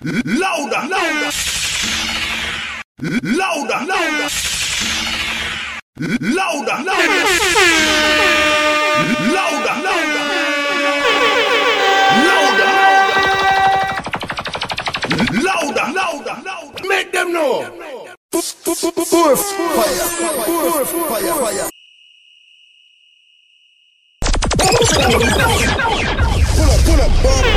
Louder, louder, louder, louder, louder, louder, louder, louder, louder, louder. Make them know. Fire, fire, fire. Pull up.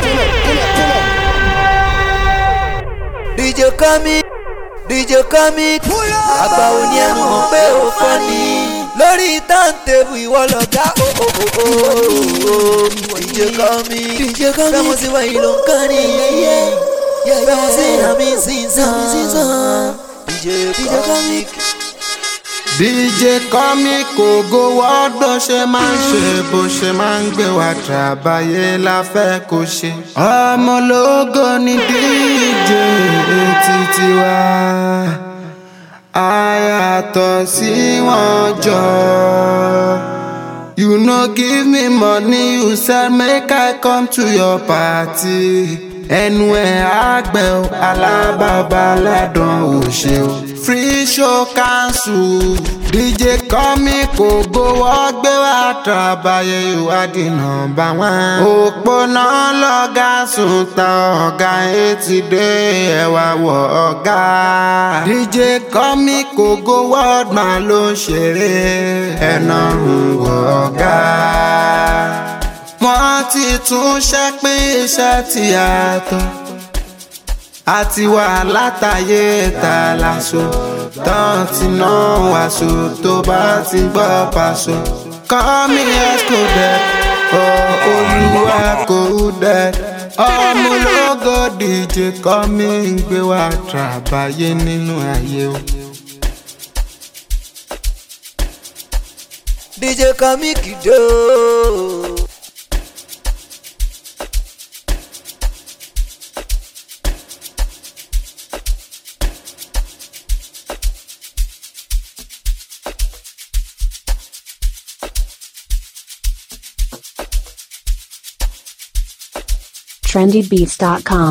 DJ Comic, àgbà òní ẹnu mọ̀ pé ó fọ́ ni. Lórí táǹtẹ̀bù ìwọ lọ̀gá DJ Comic, fẹ́ mo sí wáyé ló ń kọrin fẹ́ mo sí àmì sísan DJ Comic. DJ Comic ògo world bó ṣe máa ń ṣe bó ṣe máa ń gbé wa tàbáyé la fẹ́ kó ṣe. Ọmọ ológo ni DJ títí wa a yàtọ̀ sí wọn jọ. You no give me money, you said make I come to your party. Ẹnu ẹ̀ àgbẹ̀ o, alábàbà ládùn òṣè o. Free show cancel. DJ Comic ògo wọ́n gbé wá tàbáyé ìwádìí nọ́mbà one. Òpónà lọ́gá sùn ta ọ̀gá etí dé ẹ̀wà wọ̀ ọ̀gá. DJ Comic ògo world máa ló ń ṣeré ẹ̀nà wọ̀ ọ̀gá. Wọ́n ti tún ṣe pé iṣẹ́ ti yàtọ̀. Àti wà látàyè ta láṣọ tán ti ná wàṣọ tó bá ti gbọ́ pàṣọ. Kọ́mi Excoded olúwa kò dẹ̀. Ọmọ ológo DJ Comic gbé wa tàbáyé nínú ayé o. DJ Comic dò. trendybeats.com.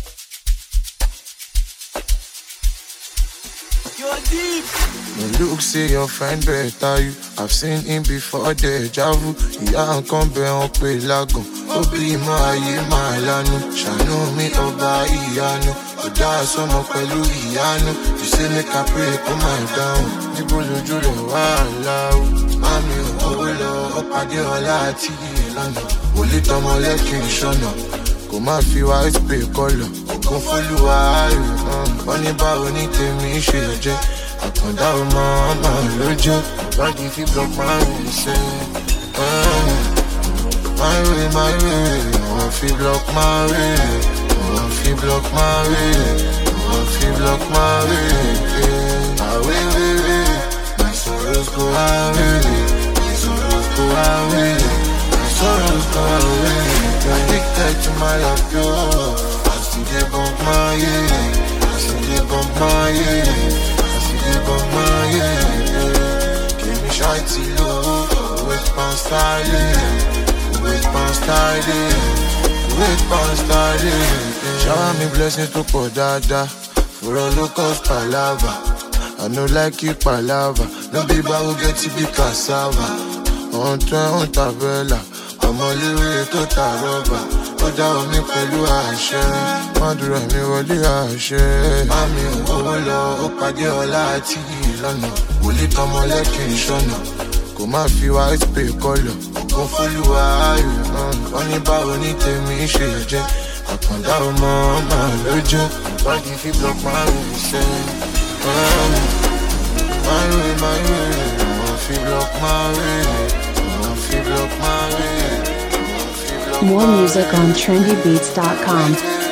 Look, say your friend better you. I've seen him before deja vu. Ìyá nǹkan bẹ̀ wọ́n pé lágùn. Ó bí mọ́ ayé máa lánú. Ṣàánú mi ọba ìyanu. Ó dá sọ́mọ pẹ̀lú ìyanu. You say make I pray kó máa dáhùn. Níbo lójú rẹ̀ wá láwù. Mami owó lọ, ó pàdé ọlá àti ìlànà. Wòlé tọmọ lẹ́kìn ìṣọ̀nà. Kò má fi white pay kọlọ̀. Ògùn fólúwa ayò. Wọ́n ní báwo ní tèmi ṣe jẹ́. Àkàndá ọmọ lójú. Body fi block my way, say my way, wọ́n fi block my way. Wọ́n fi block my way. Wọ́n fi block my way. Away, my sorrows go away. My sorrows go away. My sorrows go away. Addicted to my love, yo. I see they bump my yeah. I see they bump my yeah. Give me shawty low, with pound styling, with pound styling, with pound styling. Shower me blessings to pour dada, for all locals palava. I know like you palava, no be bow get to be cassava. On train on tabella, I'm all the way to Taroba. Ó dá omi pẹ̀lú àṣẹ, mọ́dúrà mi wọlé àṣẹ. Mami owó lọ, ó pàdé ọlá àti ìlànà. Wòlé tọmọ lẹ́kìn ìṣọ̀nà. Kò má fi white pay kọlọ̀. Ògùn fólúwa ayò. Wọ́n ní báwo ní tèmi ṣe jẹ́. Àkàndá ọmọ lójú. Body fi block my way, say my way. Wọ́n fi block my way. Wọ́n fi block my way. More music on trendybeats.com.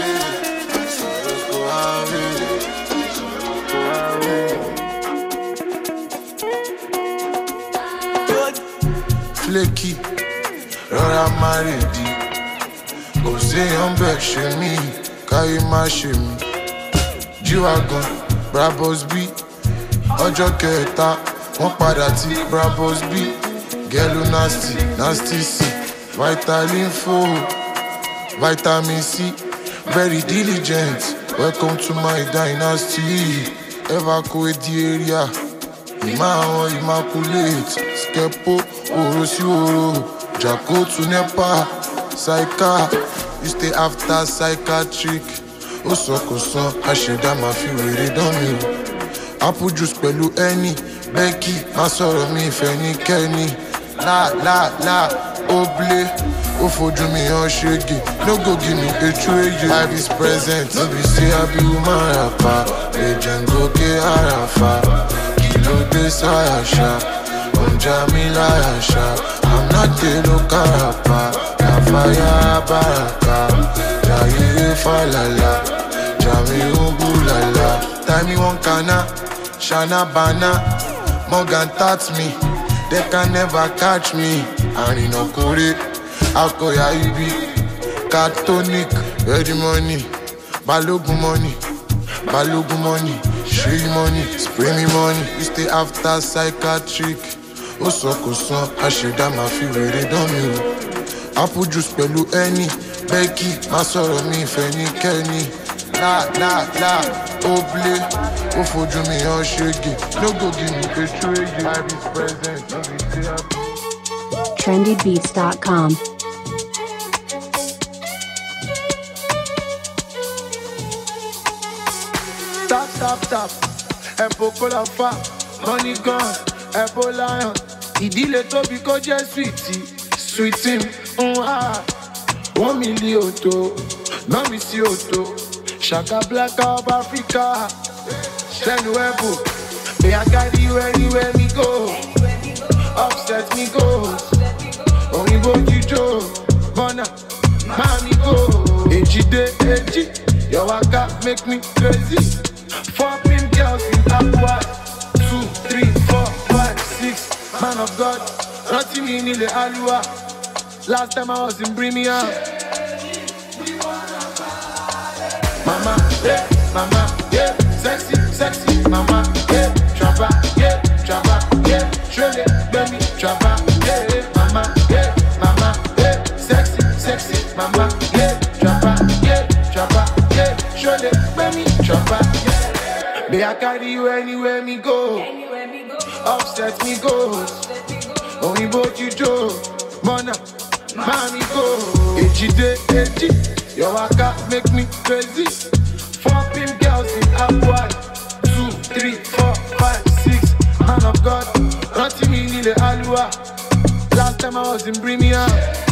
Flaky, rọra má rèdí. Kò séyàn bẹ̀ ṣe mí, káyé má ṣe mí. G-Wagon, Brabos B. Ọjọ́ kẹta, wọ́n padà tí Brabos B. Gẹ́lú nasty C. Vitamin 4, vitamin C, very diligent. Welcome to my dynasty. Evacuate the area. Immaculate. Skepo, Orosi Oro. Jacko to Nepa. Psycha. You stay after psychiatric. Osokosan, Asheda ma fi wèrè dán mi o. Apple juice pẹ̀lú ẹni. Becky, má sọ̀rọ̀ mi ìfẹ́ ní kẹ́ni. La, oblé. Ó fojú mi hàn ṣége. No go give me a trade. Life is present. No be say I be woman rapper. Agent go get Arafa. Kilo de sayasha. Onja mi layasha. I'm not the local rapper. Kafaya baraka. Jaye falala. Jami ubulala. Time me one kana. Shana bana. Morgan touch me. They can never catch me. Arino kore. Akoya ibi, Catholic, ready money, Balogun money, Shey money, spray me money, you stay after psychiatric. Osokosan, Asheda ma fi wèrè dán mi o. Apple juice pẹ̀lú ẹni, Becky, má sọ̀rọ̀ mi ìfẹ́ ní kẹ́ni. La, oblé, ó fojú mi hàn ṣége. No go give me a trade, I be present, no be say happy. trendybeats.com. Tap, Epo Cola fa, money gone, Epo Lion. Ìdílé tóbi kó jẹ́ sweetie, One million to, no mi sí òtò. Shaka Black of Africa, Shenú Epo. May I carry you anywhere me go, upset me go. Òyìnbó jíjó, Bọ́nà, Mami go. Èjì, your waka make me crazy. 4 pin girls in Aqua. 2, 3, 4, 5, 6. Man of God, nothing in the Alua. Last time I was in Birmingham. Mama, yeah, sexy, mama, yeah, trapper, yeah, surely, baby, trapper, yeah, mama, yeah, sexy, mama, yeah, trapper, yeah, surely, baby, trapper, yeah. May I carry you anywhere me go, upset me go, only boat you Joe, Mona, mommy go, Eji, your waka make me crazy. 4 pin girls in Aqua. 2, 3, 4, 5, 6. Man of God, nothing in the Alua. Last time I was in Birmingham.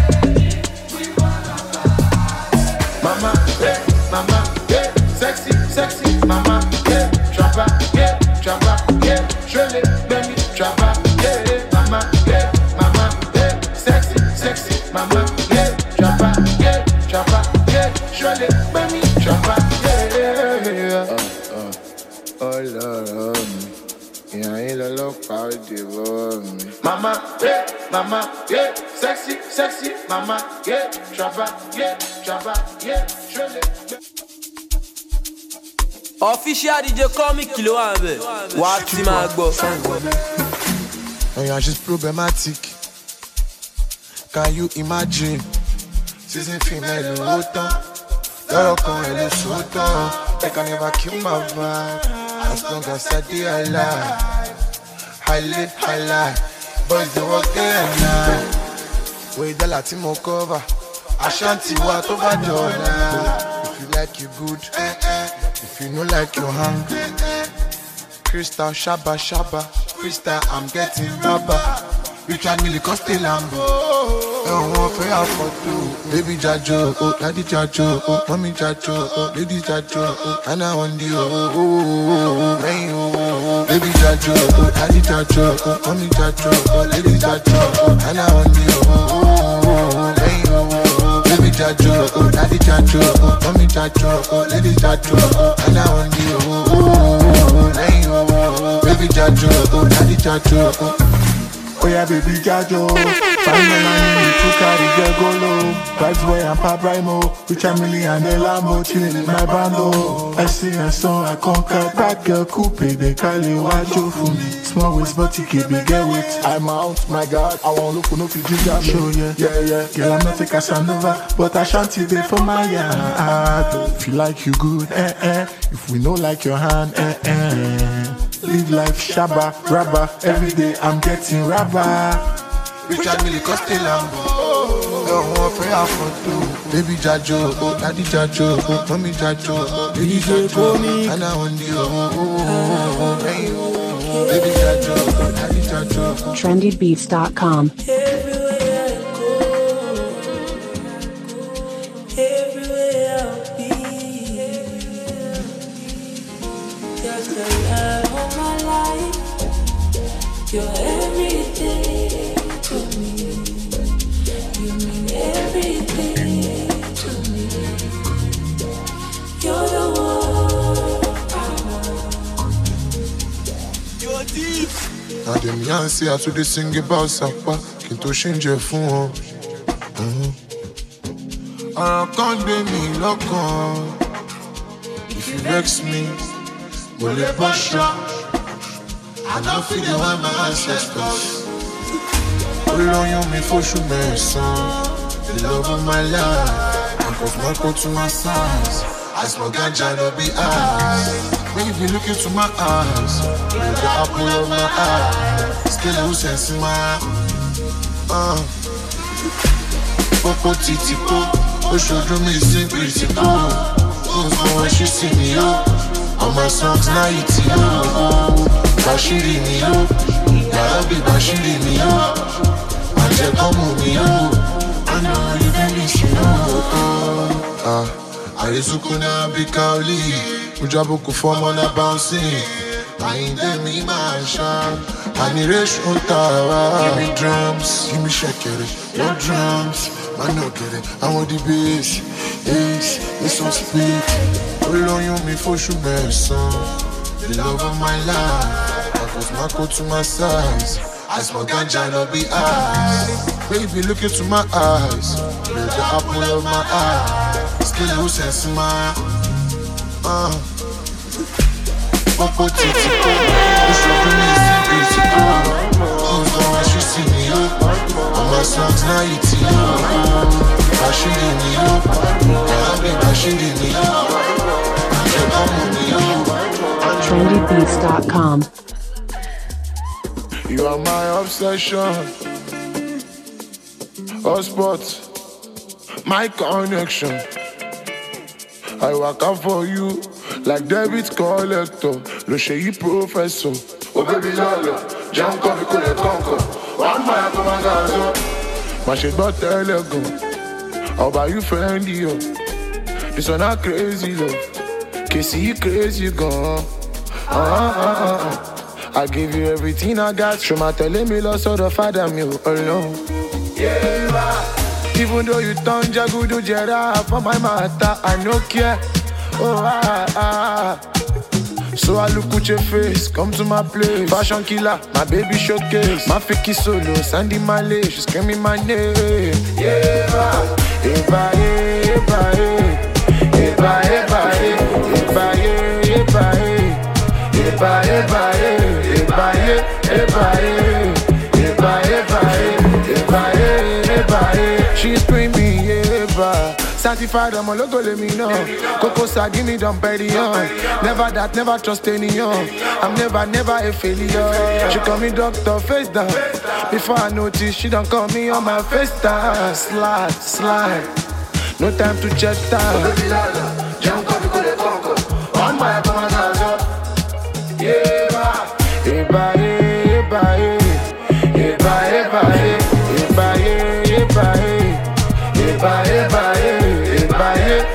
Mama, yeah, sexy, mama, yeah, trapper, yeah, surely, baby, trapper, yeah, mama, yeah, sexy, mama, yeah, trapper, yeah, surely, baby, trapper, yeah. Oh Lord, yeah, ain't a look how they want me. Mama, yeah, sexy, mama, yeah, trapper, yeah, surely. Official DJ Comic kilo wà ńbẹ̀. Wà á ti máa gbọ́. Oh, she's problematic. Can you imagine? Season female ló tán. Lọ́rọ̀ kan ẹ̀ ló sọ tán. They can never kill my vibe. As long as I dey alive. I live. Boys dey work day and night. Wey dọ́là tí mo cover. Ashanti wa tó bá dọ̀la. If you like you good. If you no like you hang. Crystal Shabba. Freestyle I'm getting rubber. Richard Mille Coste Lambo. Wọ́n fẹ́ àfọ̀tò. Baby Jajo, daddy Jajo, mommy Jajo, lady Jajo, Anna Wandi, lẹ́yìn o. Baby Jajo, daddy Jajo, mommy Jajo, lady Jajo, Anna Wandi, lẹ́yìn o. Baby Jajo, daddy Jajo, mommy Jajo, lady Jajo, Anna Wandi, lẹ́yìn o. Baby Jajo, daddy Jajo. yeah, baby, Jajo. Fine man, you took out the get go low. Vibes boy and Pop Rhymo. Rich a million, the Lambo, chilling in my bando. I sing a song, I conquer that girl coupe. They call it Wajo for me. Small waist, but you keep me get with. I'm out, my God, I won't look for no Fiji job. Show yeah, yeah, yeah. Girl, I'm not a Casanova, but I shanty there for my yard. Feel like you good, If we know like your hand, Live life shabba, rabba. Every day I'm getting rabba. Richard Millie Costa Lambo. Don't want for your photo. Baby Jajo, daddy Jajo, mommy Jajo, baby Jajo, and I want you. Baby Jajo, daddy Jajo. trendybeats.com. You're everything to me. You mean everything to me. You're the one I want. You're deep. Now them young say I to the sing about Sapa. Kinto change your phone. I can't be me lock on. If you vex me, will it push up? I don't feel the way my ancestors. Pull on you, me for sure, my son. The love of my life. I put my coat to my size. I smoke ganja, no be eyes. When you be looking to my eyes, you're the apple of my eye. Still a sense in my eye. Popo titi po. Oh, show me sing pretty cool. Oh, when she see me, all my songs now it's you. Bashiri mi yo, Yarabi Bashiri mi yo. Anje komu mi yo, I know you really should know. Arizuku na bikauli, Mujabuku form on a bouncing. Mainde mi masha, Aniresh Otawa. Give me drums, give me shakere, your drums. Man no get it, I want the bass, it's so speed. Pull on you me for sure, son. The love of my life, I put my coat to my size. I smoke ganja, no be eyes. Baby, look into my eyes. You're the apple of my eye. Still no sense in my Popo titi po. You should do me pretty cool. Who's the one she see me up? All my songs now it's you. Bashiri me up, Yarabi Bashiri me up. Anje komu me up. trendybeats.com. You are my obsession. Hotspot, my connection. I work out for you like debit collector. Le chéri professor. Oh baby lolo, jam come cool et conco. One my commandazo. My shit but elegant. How about you friendly yo? This one not crazy love. Casey you crazy gone. I give you everything I got. Shuma telling me lost all the father me alone. Yeah, even though you turn Jagudu Jera for my matter, I no care. So I look at your face, come to my place. Fashion killer, my baby showcase. My fake solo, Sandy Malay, she's screaming my name. Yeah, Eba, Eba, Eba, Eba, Eba, Eba. Eba, eba, eba, eba, eba, eba. She's screaming, eba. Certified, I'm a logo, let me know. Coco Sa, give me them petty on. Never that, never trust anyone. I'm never a failure. She call me doctor, face down. Before I notice, she don't call me on my face down. Slide. No time to check time. On my command. Eba, eba, eba, eba, eba, eba, eba, eba, eba, eba,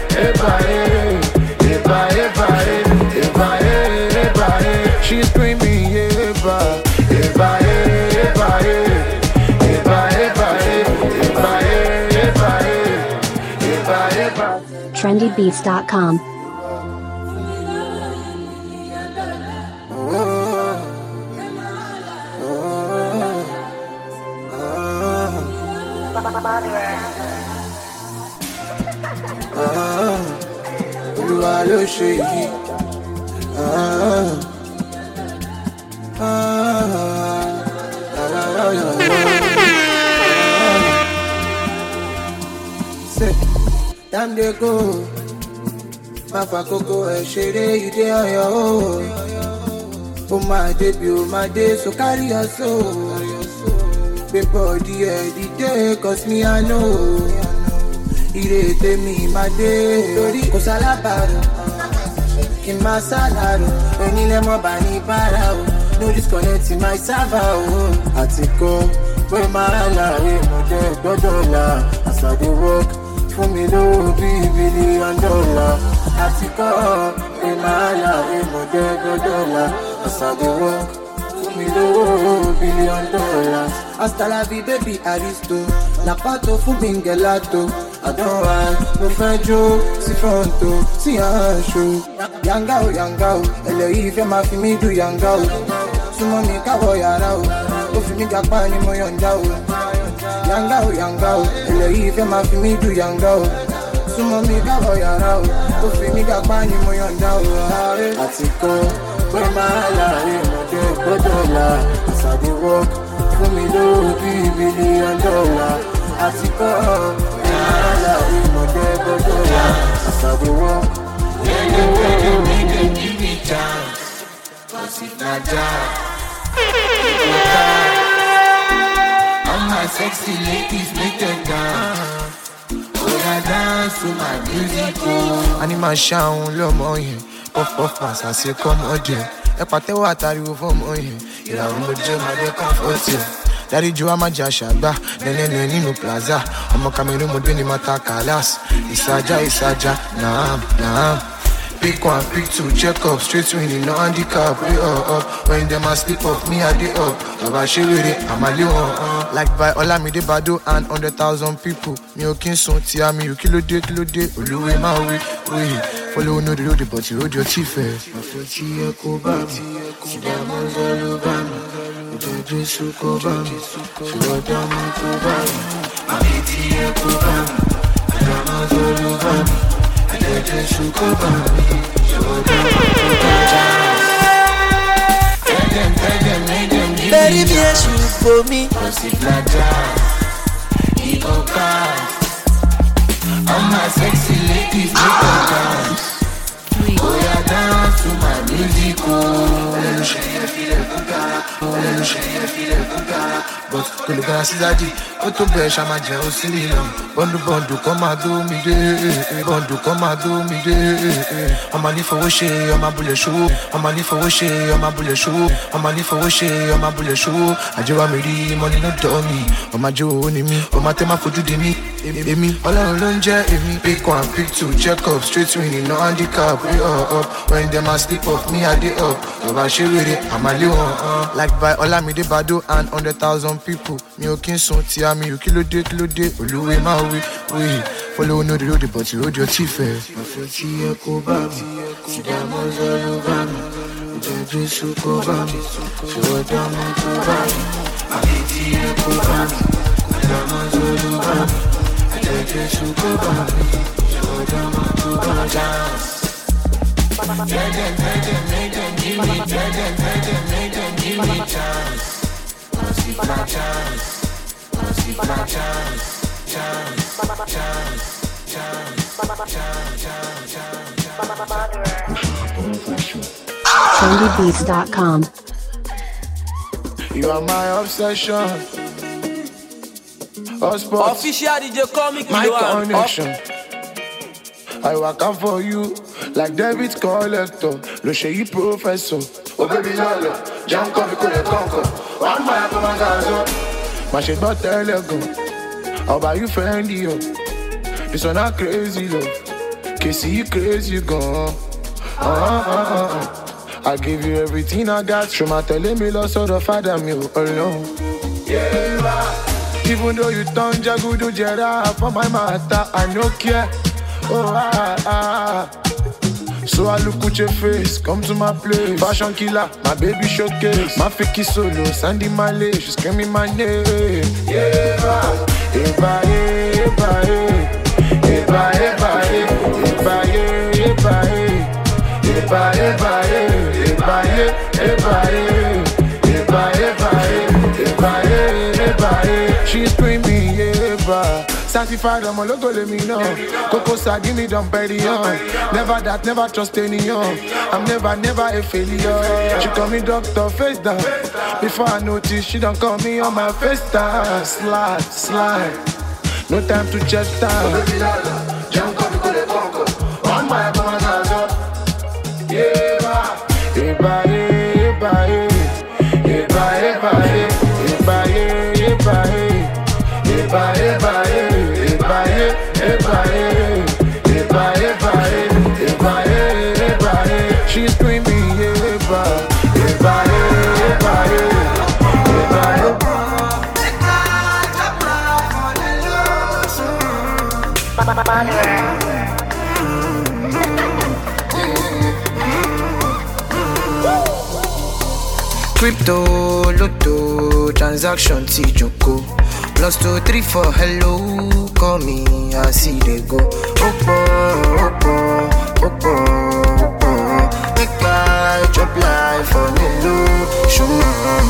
eba, eba. She's screaming, eba, eba, eba, eba, eba, eba. trendybeats.com. Olúwa ló ṣe yìí. Time they go, my fakoko ṣeré ìdè ọyọ o. Oh my debut, oh my day, so carry your soul. Before the day, cause me I know. Irete mi my day, lórí kò sálábàárò. Kí n máa sálárò, onílé mọ́ bá ní bára o. No disconnect my server o. Àtìkọ́ pé máa láre mo jẹ́ gbọ́dọ̀ là. As I dey work, fún mi lówó bíi $1 billion. Àtìkọ́ pé máa láre mo jẹ́ gbọ́dọ̀ là. As I dey work, fún mi lówó $1 billion. Hasta la vie baby aristo, la pato fún mi gelato. Àdánwà mo fẹ́ jó sí fronto, sí àṣọ. Yanga o, ẹlẹ́yìí fẹ́ máa fi mí dù yanga o. Súnmọ́ mi káwọ̀ yàrá o, ó fi mí gapá ni mo yọ̀ǹda o. Yanga o, ẹlẹ́yìí fẹ́ máa fi mí dù yanga o. Súnmọ́ mi káwọ̀ yàrá o, ó fi mí gapá ni mo yọ̀ǹda o. Àtìkọ́ pé máa láre mọ̀dé gbọ́dọ̀ là. As I dey work, fún mi lówó bíi $1 billion. Àtìkọ́ láre mọ̀dé gbọ́dọ̀ là. As I dey work, make them give me chance. Cause if not jazz, all my sexy ladies make them dance. Oh, I dance to my music. Animal sound, lọ́mọ yẹn. Puff pass, I say come on there. Ẹ pàtẹ́wọ́ àtàríwò fọ́mọ yẹn. Ìràwọ̀ mo jẹ́ máa dé comfort yẹn. Daddy Joe Amaja Shagba, Nene Nino Plaza. I'm a Cameroon Modini Mata Kalas. Isaja, Naam. Pick one, pick two, check up, straight winning, no handicap. We up. When them a sleep off, me I dey up. Baba Shewere, I'm a little like by Olamide Bado and 100,000 people. Me okin son tia me, you kilo day. Oluwe ma we. Follow no the road, but you road your teeth first. My friend Chieko Bami, Sidamo Zalubami. Jesu Kobami, Shiwadamo Kobami. My Chieko Bami, Sidamo Zalubami. Jesu Kobami, Shiwadamo Kobami. Bury me a shoe for me. Cause if like jazz, he go cast. All my sexy ladies make them dance. Oh yeah, dance to my music. But Kuluga Sizaji, Oto Besh, I'm a Jao Silino. Bondu, come and do me day. Bondu, come and do me day. I'm a leaf for Washe, I'm a bullet show. I'm a leaf for Washe, I'm a bullet show. I'm a leaf for Washe, I'm a bullet show. I do a me, money not dummy. I'm a Joe, me. I'm a tema for me. Emi, all alone, Emi. Pick one, pick two, check up, straight winning, no handicap. We up. When them a sleep off, me I dey up. Baba Shewere, I'm a little like by Olamide Bado and 100,000 people. Me okin son tia me, you kilo day. Oluwe ma we. Follow no the road, but you road your teeth first. My friend Chieko Bami, Sidamo Zalubami. Jesu Kobami, Shiwadamo Kobami. My friend Chieko Bami, Sidamo Zalubami. Jesu Kobami, Shiwadamo Kobami. Make them give me chance. Cause if my chance. trendybeats.com. You are my obsession. Official DJ Comic, my connection. I work out for you like debit collector. Lo ṣe professor. Oh baby lolo, jump come we could conquer. One my come and gazo. My shit but telegram. I'll buy you friendly yo. This one not crazy love. Casey you crazy gone. I give you everything I got. Show my telling me lost all the father me alone. Yeah. Even though you turn Jagudu Jera for my matter, I no care. So I look at your face, come to my place. Fashion killer, my baby showcase. My fake solo, Sandy Malay, she screaming my name. Yeah, She's screaming, yeah, satisfied, I'm a logo, let me know. Coco Sa, give me them petty on. Never that, never trust anyone. I'm never a failure. She call me doctor, face down. Before I notice, she don't call me on my face down. Slide. No time to chest down. On my banana, she's screaming, Crypto, Lotto, transaction, T-Joko. +234, hello, call me, I see they go. Oppo. Make I drop life for me, low, show me.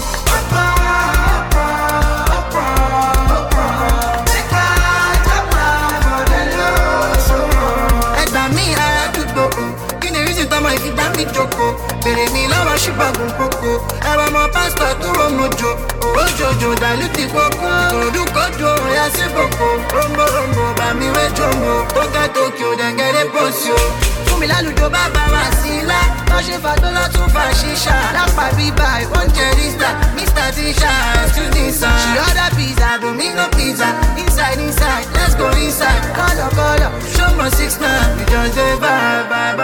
Bèrè mi lọ́wọ́ ṣùgbọ́n kókó. Ẹ̀rọ ọmọ pásítọ̀ tó rọ mojo. Owó jòjò dàlú ti kókó. Ìkòròdú kojú ọ̀yà sí kòkó. Rombo bá mi wé jòmbo. Tókè Tokyo dẹ̀ngẹ̀rẹ̀ pòsì o. Fún mi lálùjọ bàbá wa sí ilá. Wọ́n ṣe fàtó lọ́tún fa ṣíṣà. Lápá bíbá oúnjẹ rísítà. Mr. Tisha, excuse me sir. She order pizza, Domino pizza. Inside, let's go inside. Color, show me 6'9". We just dey vibe.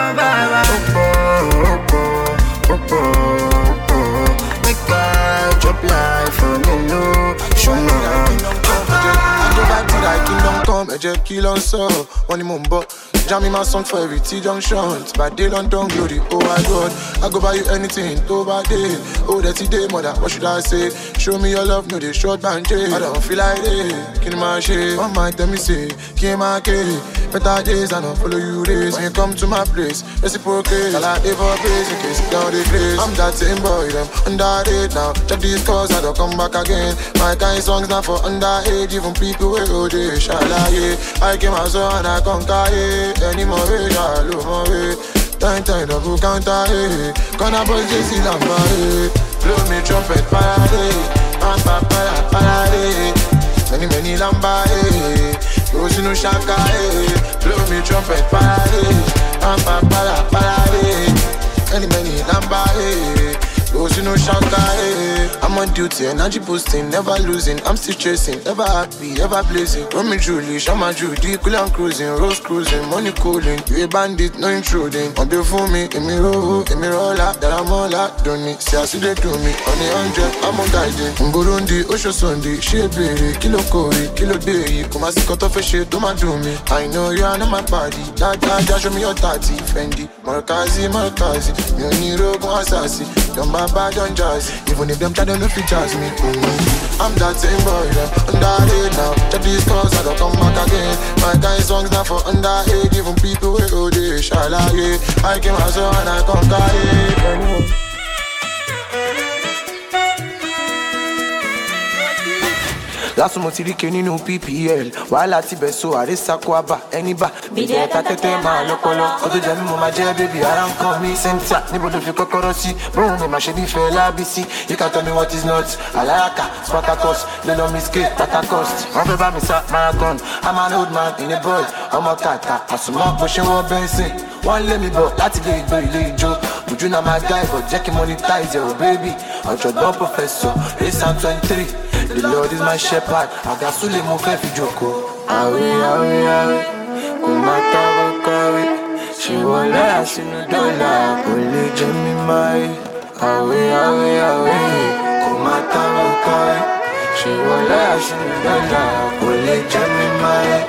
Oppo. Make I drop life for me, no. Show me. I go back to that kingdom come, kill on so. One more but jamming my song for every T-junction. By day London glory, oh my God. I go buy you anything, over day. Oh, that's day, mother, what should I say? Show me your love, no, they short band. I don't feel like it, kill my shit. One might tell me say, kill my kid. Better days, I don't follow you days. When you come to my place, reciprocate. I like it for praise, in case you down the place. I'm that same boy, them underage now. Check these calls, I don't come back again. My kind songs not for underage. Even people will go there, shalaye. I came out so and I conquer it. Any more way, I love my way. Time, double counter, eh. Gonna boys, JC Lamba, eh. Blow me trumpet, parade. Parade. Many Lamba, eh. Goes no shaka, eh. Blow me trumpet, parade. Parade. Many Lamba, eh. Goes no shaka, eh. I'm on duty, energy boosting, never losing. I'm still chasing, ever happy, ever blazing. Run me Julie, Shama Judy, cool and cruising, rose cruising, money cooling. You a bandit, no intruding. On the phone me, in me roll, that I'm all that. Don't need, see I see they do me. On the 100, I'm on guiding. Burundi, Osho Sunday, Shebere, Kilo Kori, Kilo Day. Kumasi cut off a shit, do my do me. I know you are not my body. That show me your 30, Fendi. Markazi, me only rogue one sassy. Don't bad, don't jazz. Even if them try to no fit jazz me. I'm that same boy, them underage now. Check these calls, I don't come back again. My kind songs not for underage. Even people will go there, shalaye. I came out so and I conquer it. Lásùmọ̀ ti rí ke nínú PPL. Wàhálà ti bẹ̀ so àrísàkó àbá ẹni bá. Bìdí ẹ̀ta tẹ́tẹ́ máa lọ́pọlọ. Ọdún jẹ́ mímọ́ máa jẹ́ bébì ara ń kọ́ mi. Sẹ́ńtà níbo ló fi kọ́kọ́rọ́ sí? Bóun ni màá ṣe bí fẹ́ lábísí. You can tell me what is not. Alayaka, Spartacus, Lelo Miske, Tatacost. Wọ́n fẹ́ bá mi sá marathon. I'm an old man in a boy. Ọmọ tàtà, àsùnmọ́ bó ṣe wọ́n bẹ́ńsìn. Wọ́n lé mi bọ̀ láti lè gbé ilé ijó. Ojú náà máa guy but jẹ́ kí monetize your baby. Ọ̀jọ̀gbọ́n professor, race and 23. The Lord is my shepherd. Agasule mo fẹ́ fi jókòó. Àwẹ̀, kò má tábọ̀ kọ́wé. Ṣé wọ́n láyà sínú dọ́là? Kò lè jẹ́ mi máa rí. Àwẹ̀, kò má tábọ̀ kọ́wé. Ṣé wọ́n láyà sínú dọ́là? Kò lè jẹ́ mi máa rí.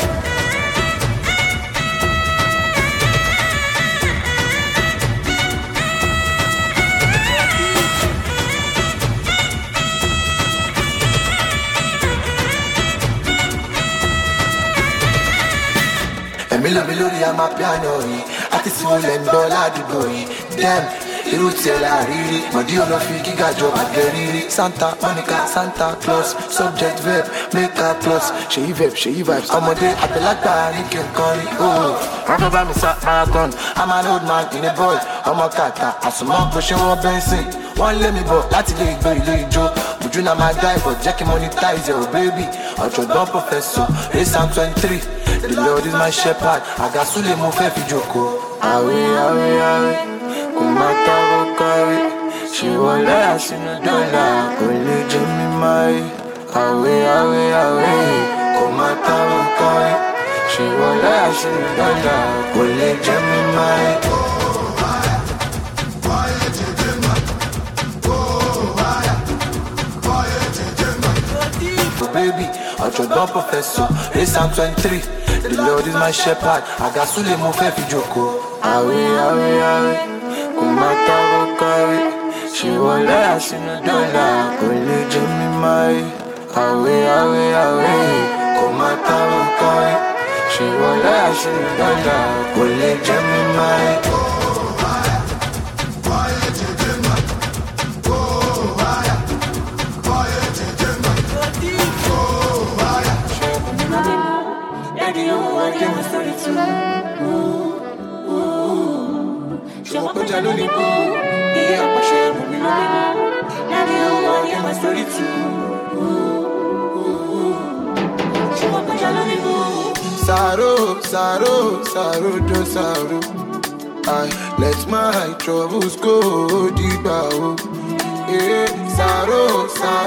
lórí àmà piano yìí. Àti tí mo lẹ̀ ń gbọ́ ládùúgbò yìí. Damn, irú tiẹ̀ la rírí. Mọ̀dí olófin gíga jọba gẹ̀rírí. Santa Monica, Santa Claus, subject verb, make a plus. Ṣèyí verb, ṣèyí vibes. Ọmọdé àgbàlagbà ní kí n kọrin. Wọ́n fẹ́ bá mi sá marathon. I'm an old man in a boy. Ọmọ kàtà, àsùnmọ́ bó ṣe wọ́n bẹ́ńsìn. Wọ́n lé mi bọ̀ láti lè gbé ilé ijó. Ojú náà máa dá ìbọ̀ jẹ́ kí monetize ẹ̀ ò baby. Ọ̀jọ̀gbọ́n professor, race am 23. The Lord is my shepherd. Àgàsúlẹ̀ mo fẹ́ fi jókòó. Àwẹ̀, kò má tábọ̀ kárí. Ṣé wọlé àṣìnú dọ́là kò lè jẹ́ mi máa rí. Àwẹ̀, kò má tábọ̀ kárí. Ṣé wọlé àṣìnú dọ́là kò lè jẹ́ mi máa rí. Baby, ọ̀jọ̀gbọ́n professor, race am 23. The Lord is my shepherd. Àgàsúlẹ̀ mo fẹ́ fi jókòó. Àwẹ̀, kò má tábọ̀ kárí. Ṣé wọlé àṣìnú dọ́là kò lè jẹ́ mi máa rí. Àwẹ̀, kò má tábọ̀ kárí. Ṣé wọlé àṣìnú dọ́là kò lè jẹ́ mi máa rí. Sorrow. I let my troubles go deeper. Sorrow.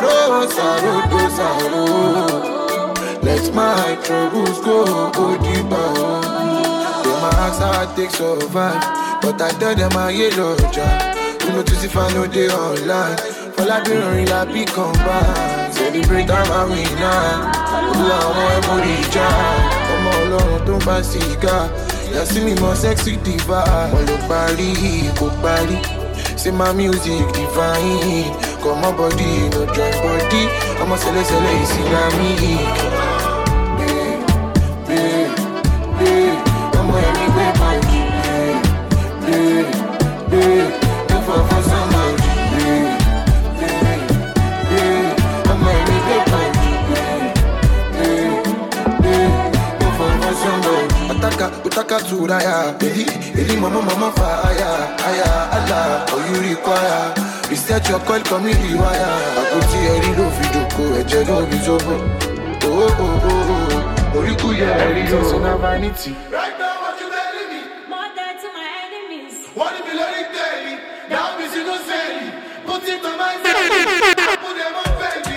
Let my troubles go deeper. They might ask how I take survive, but I tell them I yellow job. You know to see if I know they online. For like be running like be combined. Celebrate time I win now. Who I want money job. Come on, Lord, don't buy cigar. You see me more sexy diva. All your body, go body. Say my music divine. Come on body, no joint body. I'm a sele Islamic. I'm a anyway body. If I for somebody. I'm a anyway body. If I for somebody. Utaka turaya, Eli mama fire, Allah, all you require. Reset your call, come in the wire. I could see a little video, a jello bizobo. Oriku ya Rio, so now vanity. Right now, what you telling me? More dead to my enemies. What if you let it daily? Now is innocently. Put it on my belly. Put them on belly.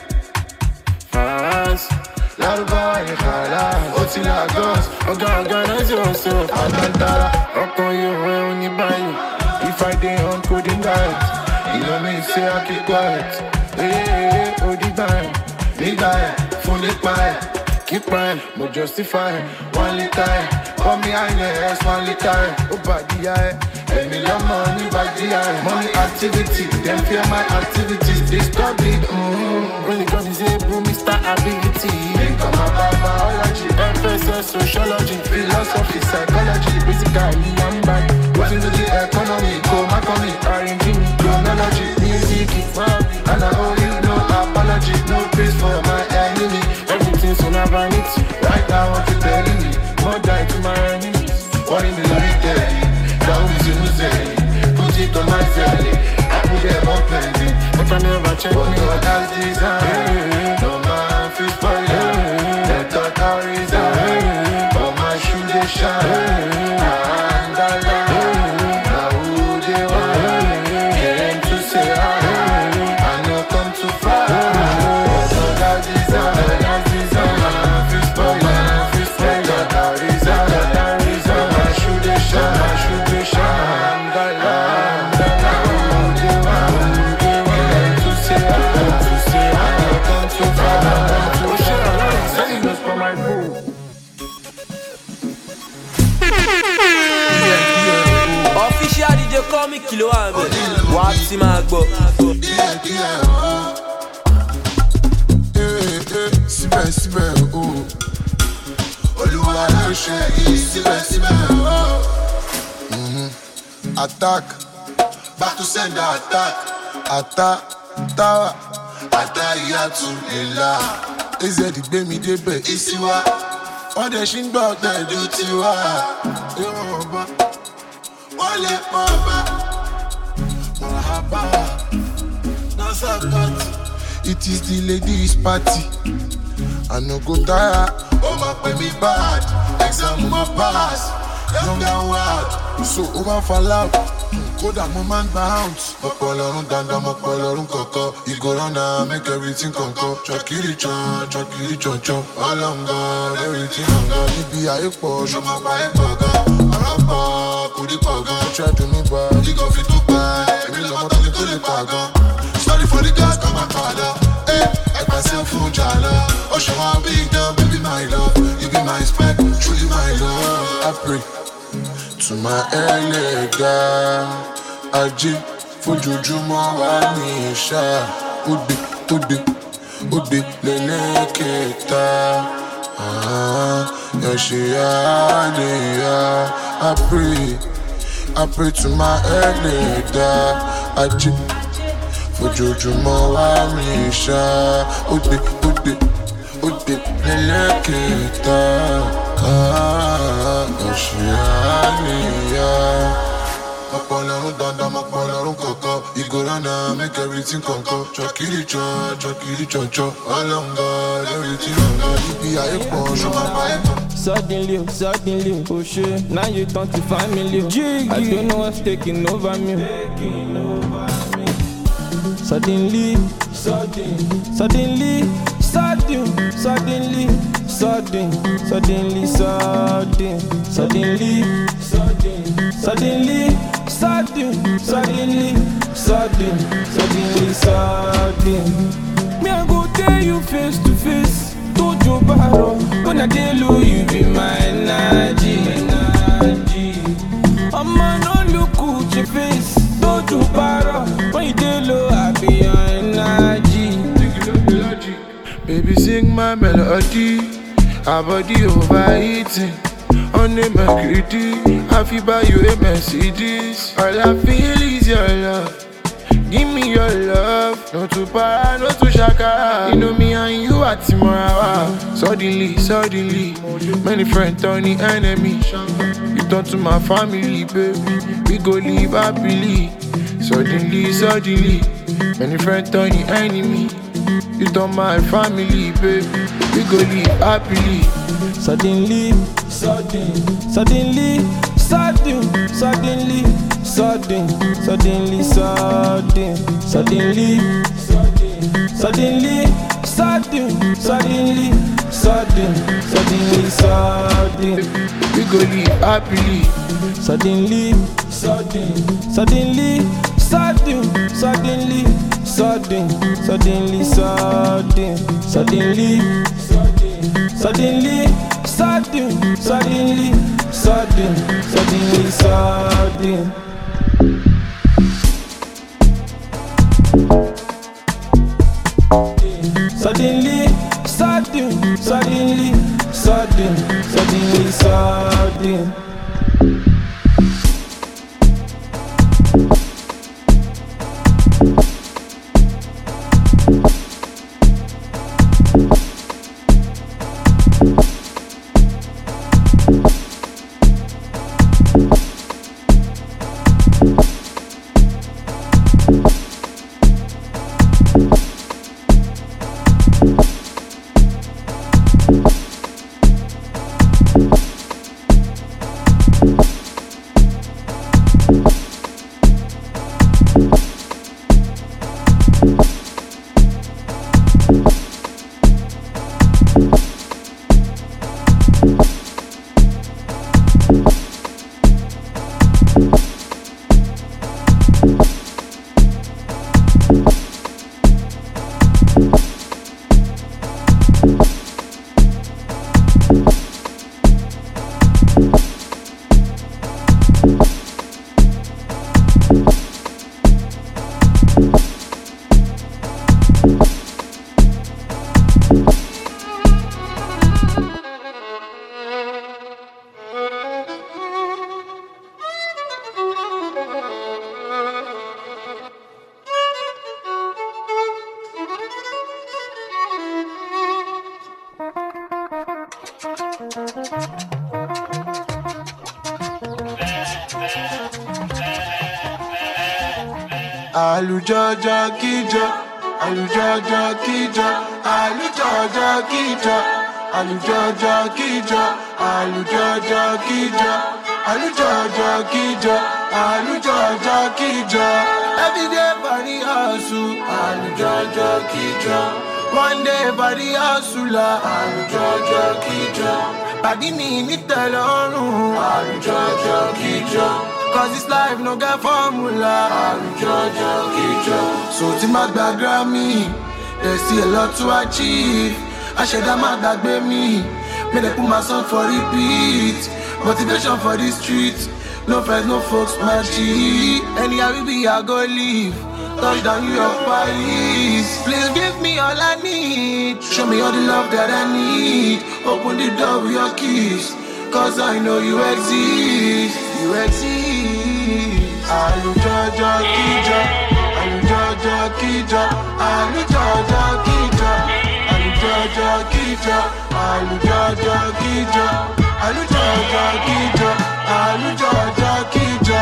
Fast. Laruba and Kala, Oti Lagos, organize yourself, Adantara, Oko you when you buy you. If I dey on coding diet, you know me say I keep quiet. Hey, Odi bang, big guy, fully quiet, keep crying, but justify. 1 liter, call me INS, 1 liter, oh body eye. Let me love money, body eye. Money activity, them fear my activities, they stop it. When it comes to boom, Mr. Ability. Come on, biology, FSS, sociology, philosophy, psychology. Basically, I'm back. What's into the economy? Go, my comic, R&B, chronology, music, and I owe you no apology, no place for my enemy. Everything's on a vanity. Right now, what you telling me? More die to my enemies. What in the retail? Down is in the city. Put it on my belly. I put them on plenty. But I never check me what that's design. No man feels for you. Let the carries on. But my shoe they shine. And I lie. Now who they want? Came to say hi. I know come too far. So that's design. That's design. Man feels for you. Man feels for you. The carries on. The carries on. My shoe they shine. My shoe they shine. And I lie. Now who they want? Came to say hi. I know come too far. Oh shit, I like it. Send this for my food. Official DJ call me Kilo Ambe. What si ma gbọ́? Síbẹ̀ o, Olúwa ló ṣe yìí síbẹ̀síbẹ̀ o. Attack, back to sender attack. Attack, tower, attack ìyàtú ìlà. AZ gbé mi débẹ̀ ìsíwá. Wọ́n dẹ̀ ṣì ń gbọ́ ọ̀gbẹ́dù tiwa. Ìwọ̀n ọba, wọ́n lè pọ̀ ọba. Mọ̀lábà, nọ́ọ̀sà pàtì. It is the ladies' party. I no go tire. Oh my baby bad. Exam my pass. Young and wild. So over for loud. Koda mo man bounce. Mopolorun dandan, mopolorun koko. You go round and make everything conco. Chakiri chon. All on God, everything on God. Ibi aye po, show my bae poga. Arapa, kudi poga. Try to me bad, you go fit to buy. Every love to the paga. Sorry for the gas, come and father. Hey, I pass your phone, Jala. Oh, show my big dog, baby, my love. You be my spec, truly my love. I pray to my elega. I G for Juju, my Nisha. Udi, Lele Keta. Yoshialia. I pray to my elega. I G fojoojúmọ́ wá mi ṣá òde lẹ́lẹ́kẹ̀ẹ́ta ọ̀ṣìyàníyà. Mọ̀pọ̀lọ́run dandan mọ̀pọ̀lọ́run kọ̀ọ̀kan. You go round and make everything conco. Chakiri chon. Ọlọ́ngà everything ọ̀ngà. Ibi ayé pọ̀ ṣọ́ máa bá ẹ̀ pọ̀. Suddenly, oh shit, now you turn to family. I don't know what's taking over me. Suddenly, me I go tell you face to face. Tojo baro, when I tell you be my energy. I'ma no look at your face. Tojo baro, when you tell I be your energy. Baby, sing my melody. Our body overeating. On the mercury, I feel by you a Mercedes. All I feel is your love. Give me your love. No to para, no to shakara. You know me and you are tomorrow. Suddenly, many friends turn the enemy. You turn to my family, baby. We go live happily. Suddenly, many friends turn the enemy. You turn my family, baby. We go live happily. Suddenly, we go live happily. Suddenly, Alujojo kijo, alujojo kijo, alujojo kijo, alujojo kijo, alujojo kijo, alujojo kijo, alujojo kijo. Every day for the hustle, alujojo kijo. One day for the hustler, alujojo kijo. Body me ni telorun, alujojo kijo. Cause this life no get formula, alujojo kijo. So to my Grammy, there's still a lot to achieve. I should have my dad baby me. May they put my song for repeat. Motivation for the streets. No friends, no folks, my G. Anyhow we be, I go leave. Touchdown, New York, Paris. Please give me all I need. Show me all the love that I need. Open the door with your keys. Cause I know you exist. You exist. Alujojo kijo, alujojo kijo, alujojo kijo, alujojo kijo, alujojo kijo, alujojo kijo, alujojo kijo.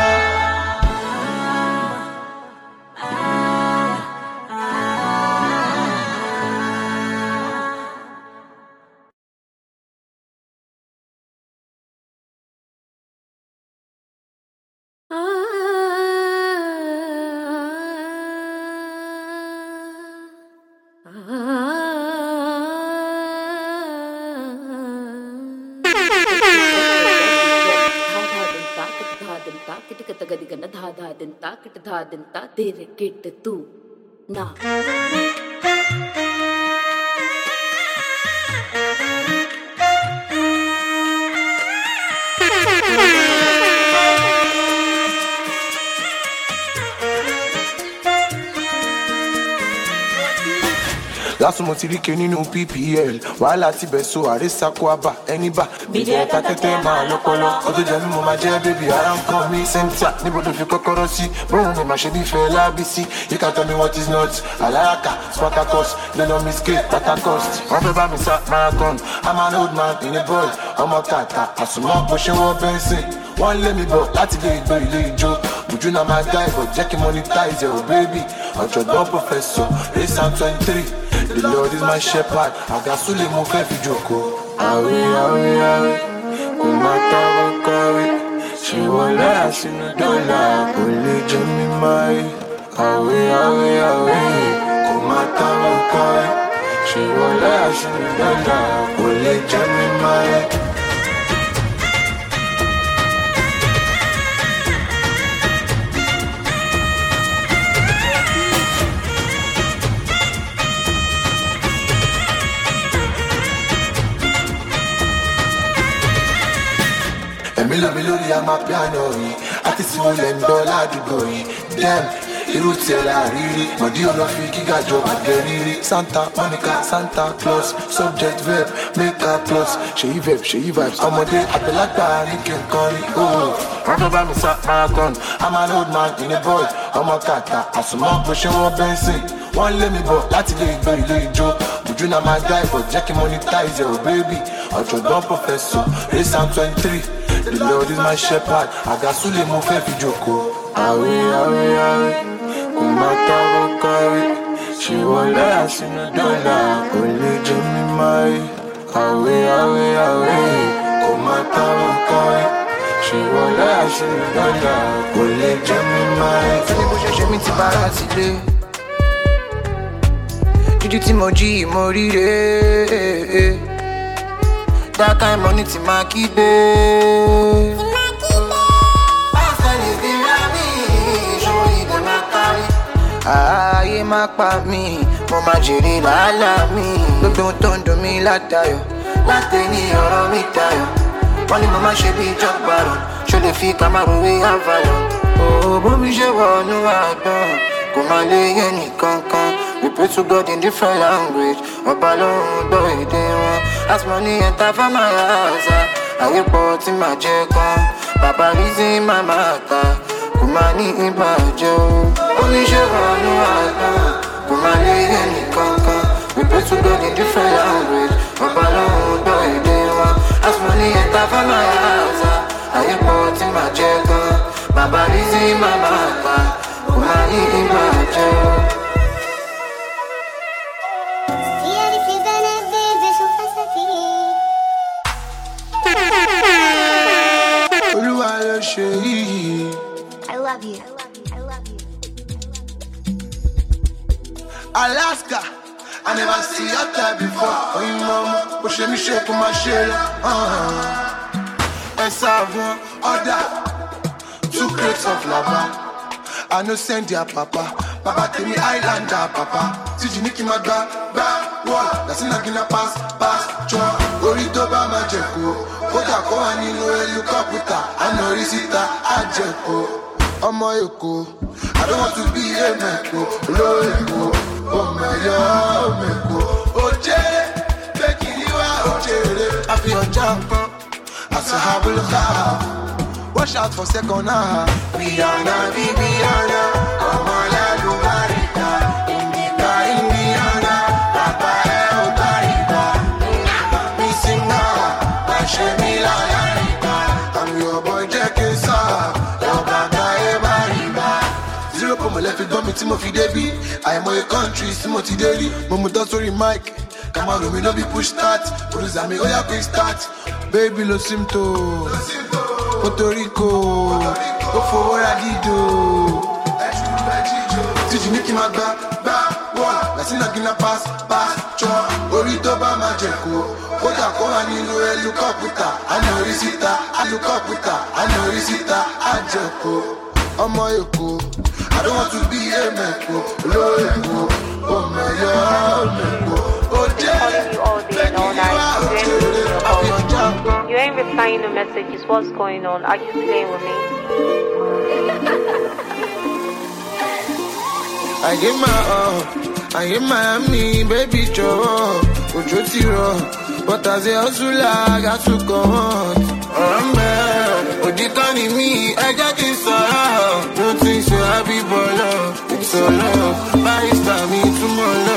Lásùmọ̀ ti rí ke nínú PPL wàhálà ti bẹ̀ so àrísàkó àbá ẹni bá bìdí ẹ̀ta tẹ́tẹ́ máa lọ́pọlọ ọdún jẹ́ mímọ́ máa jẹ́ bébì ara ń kọ́ mi sẹ́ńtà níbo ló fi kọ́kọ́rọ́ sí bóun ni màá ṣe bí fẹ́ lábísí you can tell me what is not aláàkà spartacus lẹ́nà mi skate patacost wọ́n fẹ́ bá mi sá marathon I'm an old man in a boy ọmọ tààtà àsùnmọ́ bó ṣe wọ́n bẹ́ńsì wọ́n lé mi bọ̀ láti lè gbé ilé ijó ojú náà máa dá ìbọ̀ jẹ́ kí monetize ẹ̀ ò bébì ọ̀jọ̀gbọ́n professor race and 23. The Lord is my shepherd. Agasule mo fẹ́ fi jókòó. Àwẹ̀ àwẹ̀ àwẹ̀ kò má tábọ̀ káwé. Ṣé wọlé àṣìnú dọ́là kò lè jẹ́ mi máa. Àwẹ̀ àwẹ̀ àwẹ̀ kò má tábọ̀ káwé. Ṣé wọlé àṣìnú dọ́là kò lè jẹ́ mi máa. Èmi lórí àmà piano yìí àti tí wọ́n lè ń gbọ́ ládùúgbò yìí dem irú tiẹ̀ láàrírí mọ̀dí olófin gíga jọ àgẹ̀rírí Santa Monica Santa Claus subject verb make a plus ṣèyí vibes ọmọdé àgbàlagbà ní kí n kọrin ooo wọ́n fẹ́ bá mi sá marathon I'm an old man in a boy ọmọ kàtà àsùnmọ́ bó ṣe wọ́n bẹ́ńsì wọ́n lé mi bọ̀ láti lè gbé ilé ijó ojú náà máa dá ìbọ̀ jẹ́ kí monetize ẹ̀ ò bébì ọ̀jọ̀gbọ́n professor race and 23. The Lord is my shepherd. Agasule mo fẹ́ fi jókòó. Àwẹ̀ àwẹ̀ àwẹ̀ kò má tábọ̀ káwé. Ṣé wọlé àṣìnú dọ́là kò lè jẹ́ mi máa. Àwẹ̀ àwẹ̀ àwẹ̀ kò má tábọ̀ káwé. Ṣé wọlé àṣìnú dọ́là kò lè jẹ́ mi máa. Fẹ́ni bó ṣe ṣe mí ti bára sílé. Jíjí tí mo jí mo ríre. That kind money ti máa kígbe. Ayé má pa mí, mo máa jèrè làálàá mi. Gbogbo ohun tó ń dùn mí látayọ̀, láti ní ọ̀rọ̀ mi tayọ̀. Wọ́n ní mo máa ṣe bí ìjọba rọ̀, ṣó lè fi Cameroon wé Avalon. Bó mi ṣe wọnú àgbọ̀n, kò máa lè yé nìkankan. We pray to God in different language, ọba ló ń gbọ́ èdè wọn. As money enter for my house, ayé pọ̀ tí màá jẹ gan. Bàbá reason my matter, kò máa ní ìbàjẹ́ o. Oníṣẹ́ wọnú àgbọ̀n, kò máa lè yé nìkankan. We pray to God in different language, ọba ló ń gbọ́ èdè wọn. As money enter for my house, ayé pọ̀ tí màá jẹ gan. Bàbá reason my matter, kò máa ní ìbàjẹ́. Alaska. I never see your type before. Oh, you mama, push me shake my shell. Savon, order 2 crates of lava. I no send your papa. Papa tell me Islander, papa. Si Niki Maga, what? That's in a gina pass, chop. Orito ba majeko. Oda ko ani no helicopter. I know risita, ajeko. Omo eko. I don't want to be a meko. Loeko. Oh my God, meko. Oje, Bekiniwa, Oje. I feel your jump. Watch out for second half. Rihanna, Viviana, Kamala, Lugarita, Indiana, Papa, Otarita, Missing now, Bashemila, I'm your boy, Jackie Sa, your Baba, Ebariba. 0 for my left, it don't mean Timothy Debbie. I am a country, Timothy Daly, Momo Dosori Mike. Come on, we no be push start. Produce me, oh yeah, quick start. Baby, lo simto. Puerto Rico. Go for what I did do. Si Niki Maga, what? Let's not gonna pass, chop. Orito ba majeko. Oda ko ani no helicopter. I know risita, helicopter. I know risita, ajeko. Omo eko. I don't want to be a meko. Loeko. Oh my God, meko. Calling you all day and all night. You ain't replying to messages. What's going on? Are you playing with me? I get my I get Miami, baby Joe. Ojo tiro, but as a hustler, I got to go on. Odikani me, I got this around. Don't think so happy, but love, it's all love. Buy for me tomorrow.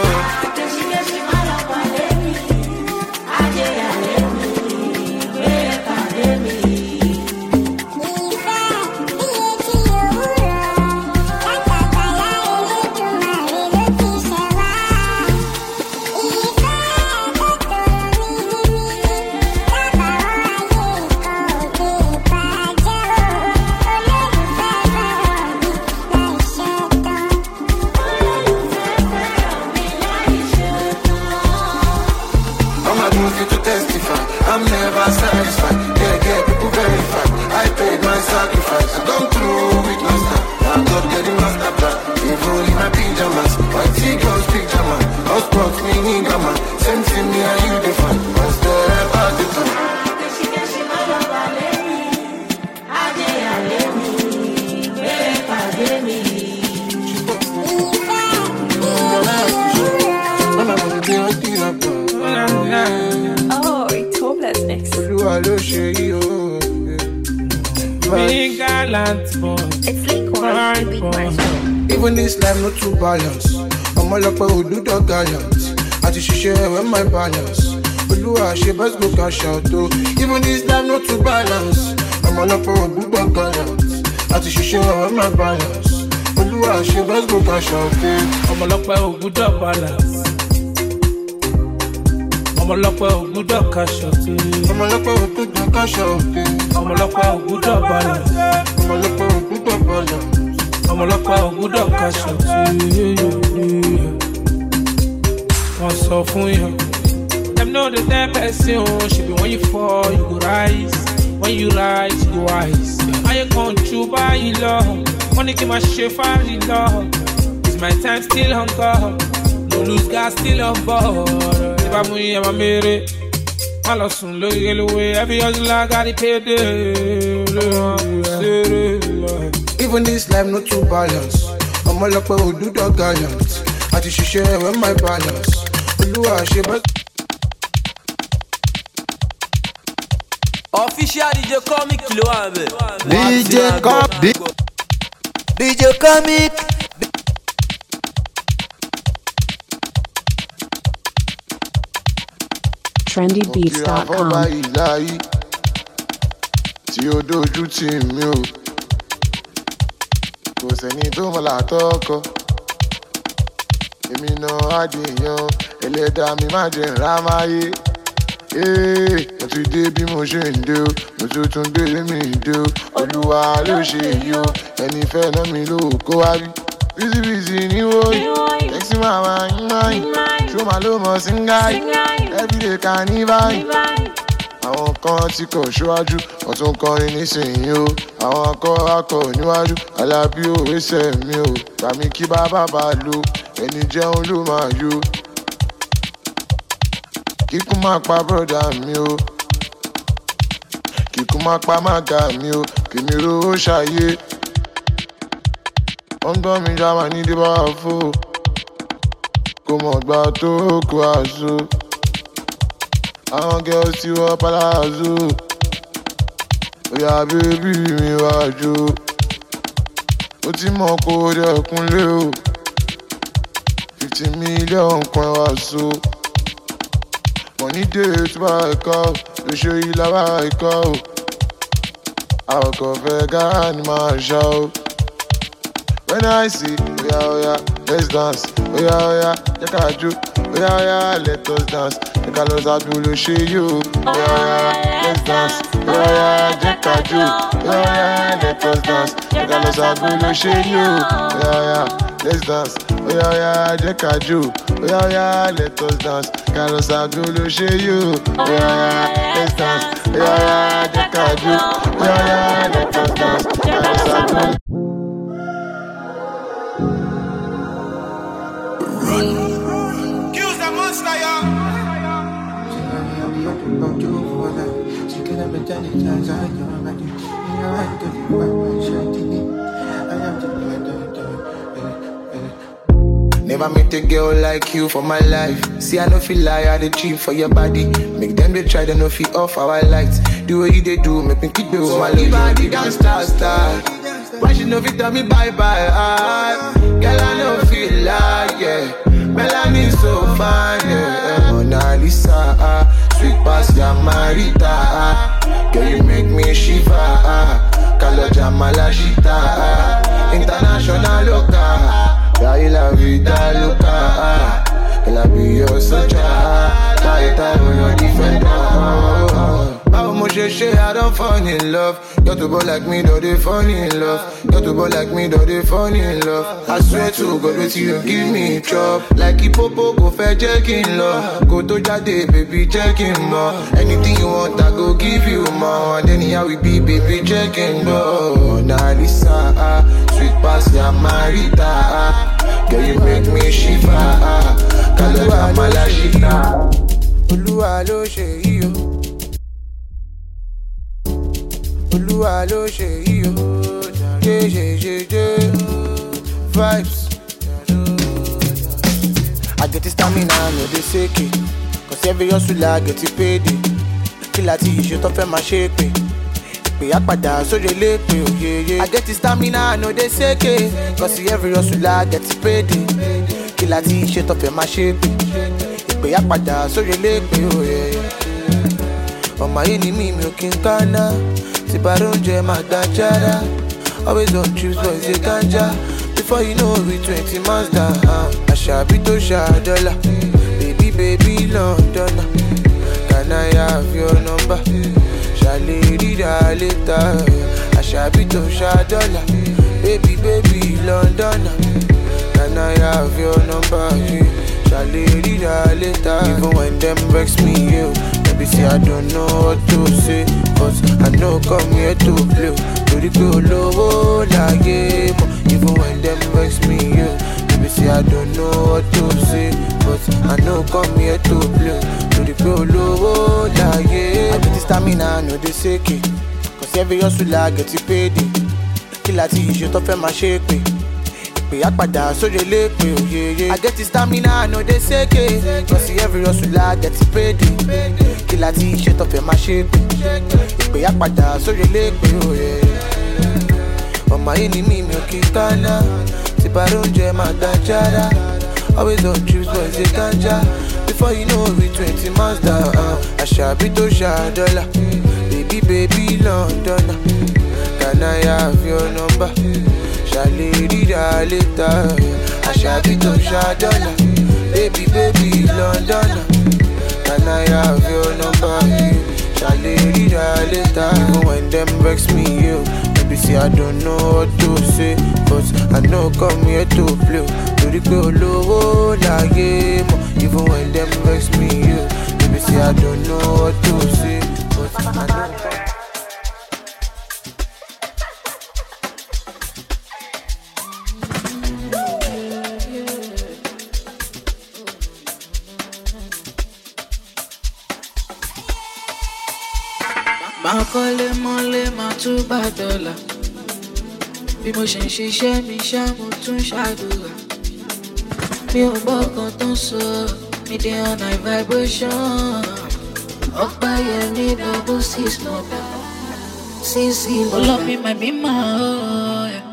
I'm never satisfied. Yeah, people verified. I paid my sacrifice. I come through with my star. I'm not getting master plan. Evil in my pajamas. White T-girls, pajama. House box, me, nigga, man. Same thing, me and you define. What's the about the time? Oh, it's hopeless next. Big gallant boy. It's Lincoln, big person. Even this life not too balanced. I'm all up with do the gallant. I just share with my balance. Oluwa she best go cash out though. Even this life not too balanced. I'm all up with do the gallant. I just share with my balance. Oluwa she best go cash out though. I'm all up with do the balance. I'm a lock with good cash out. I'm a lock with good cash out. I'm a lock with good balance. I'm a lock with good balance. I'm a lock with good cash out. What's up for you? Them know the type person. She be when you fall, you go rise. When you rise, you go wise. I ain't gonna chew by you love. Money keep my shit fire in love. Is my time still on God? No lose gas still on board. If I'm here, I'm married. I lost some look away. Every hustle I got it paid. Even this life not too balanced. I'm all up with do the gallant. I just share with my balance. Oluwa she best. Official DJ Comic Kilo Ambe. DJ Comic. trendybeats.com. Tí ó dojú tì mí o, kò sẹ́ni tó mọ̀ látọ́kọ. Èmi náà á di èèyàn, ẹlẹ́dàá mi má jẹ́ ńlá máyé. Mo ti dé bí mo ṣe ń dé o, mo tuntun gbélé mi dé o. Olúwa ló ṣe èyí o, ẹni fẹ́ ná mi ló kó wá rí. busy, new boy. Next to my mind. Show my love, must sing guy. Every day, carnival. Àwọn kan tí kò ṣíwájú ọ̀tún kọrin nísìnyí o àwọn akọ níwájú alábí òwe sẹ́mi o tàmí kí bàbá bá lò ẹni jẹun ló máa yó kíkún máa pa bọ́dà mi o kíkún máa pa mága mi o kèmí rówó ṣayé wọ́n ń gbọ́ mi já máa ní débà fò kò mọ̀ gbà tó kó àṣọ. Àwọn girls tí wọ́n palazzo Oya bébí mi wájú ó ti mọ̀ kó dẹ̀kúnlé o 50 million kan wá so money dey tó bá ẹ̀kọ́ ló ṣe ilá bá ẹ̀kọ́ o àwọn kan fẹ́ gáà ní máa ṣá o. When I say oya let's dance oya jẹ́ ká jó oya let us dance. Carlos Adulo ṣe yo, let's dance. Jẹ́ ká jó, let us dance. Carlos Adulo ṣe yo, let's dance. Jẹ́ ká jó, let us dance. Carlos Adulo ṣe yo, let's dance. Jẹ́ ká jó, let us dance. Carlos Adulo. Never met a girl like you for my life. See, I no feel like I dey cheap for your body. Make them they try, they no feel off our lights. The way you they do, make me keep it with my love. Body gangsta style. Why she no fit tell me bye bye? Girl, I no feel like Melanie so fine, Mona Lisa, sweet past your marita. Girl, you make me shiver. Kaloja malashita, international loca. Dai la vida loca, la be your soldier. Tighter when you're defender. How much I don't fall in love. You're too bold like me, though they fall in love. You're too bold like me, though they fall in love. I swear to God, wait till you give me chop. Like Hippopo, go fair checking love. Go to Jade, baby, checking more. Anything you want, I go give you more. And then here we be, baby, checking more. Mona Lisa, sweet past your marita. Girl, you make me shiver. Kaloja malashita. Oluwa lo ṣe iyo. Oluwa lo ṣe iyo. Vibes. I get the stamina, no dey shake it. Cause every hustle I get it paid. Kila ti iṣẹ́ tó fẹ́ máa ṣe pé. Ìpè àpàdà sórí elépe òye. I get the stamina, no dey shake it. Cause every hustle I get it paid. Kila ti iṣẹ́ tó fẹ́ máa ṣe pé. Ìpè àpàdà sórí elépe òye. Ọmọ ayé ni mi ò kí n kánná. Tí bá róúnjẹ máa gbá jára. Always on trips, boys, they ganja. Before you know we 20 months down. Àṣàbí tó ṣàdọ́là. Baby, London. Can I have your number? Ṣàlè ríra later. Àṣàbí tó ṣàdọ́là. Baby, London. Can I have your number? Ṣàlè ríra later. Even when them vex me, maybe say I don't know what to say. But I know come here to play. Torí pé olówó láyé mọ̀. Even when them vex me, maybe say I don't know what to say. But I know come here to play. Torí pé olówó láyé. I get the stamina, no dey shake it. Cause every hustle I get it paid. Kila ti iṣẹ́ tó fẹ́ máa ṣe pé. Ìpè àpàdà sórí elépe òye. I get the stamina, no dey shake it. Cause every hustle I get it paid. Kila ti iṣẹ́ tó fẹ́ máa ṣe pé. Ìpè àpàdà sórí elépe òye. Ọmọ ayé ni mi ò kí n kánná. Tí bá róúnjẹ máa gbá jára. Always on trips, boys, they ganja. Before you know we 20 months down. Àṣàbí tó ṣàdọ́là. Baby, London. Can I have your number? Ṣàlè ríra later. Àṣàbí tó ṣàdọ́là. Baby, London. Can I have your number? Ṣàlè ríra later. Even when them vex me, maybe see, I don't know what to say, but I know come here to play. Torí pé olówó láyé mọ̀, even when them vex me, yeah. Baby, see, I don't know what to say, but I know. Máa kọ́lé mọ́lé máa tún bá dọ́là. Bí mo ṣe ń ṣiṣẹ́ mi ṣá mo tún ṣàdúrà. Mi ò gbọ́ kan tó ń sọ, mi dé on high vibration. Ọ̀pá yẹn ní double six number. Sísí lọ́lọ́ mi máa bí máa hó ẹ̀.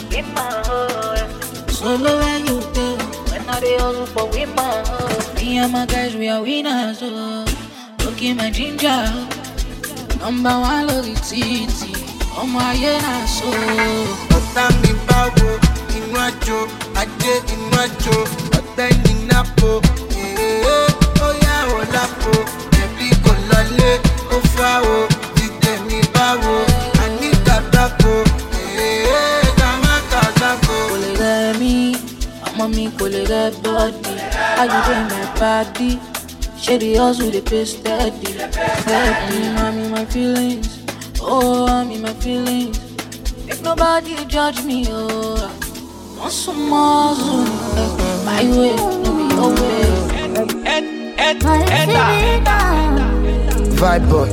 Solo where you go, when I dey hustle for we máa hó. Me and my guys we are winners o. Look in my ginger. Number one lórí títì, ọmọ ayé náà so. Ọ̀tá mi báwo, inú àjò, ajé inú àjò, ọ̀tá ẹni nápò, ó yá ò lápò, ẹbí kò lọlé, ó fáwo, dídé mi báwo, àní kàdákò, kàmákàdákò. Kò lè rẹ̀ mí, ọmọ mi kò lè rẹ̀ bọ́ọ̀dì, ayùdé my body. Shady hustle, they pay steady. I'm in my feelings. Oh, I'm in my feelings. Make nobody judge me. Oh, want some more zoom. My way, no be your way. Vibe boy.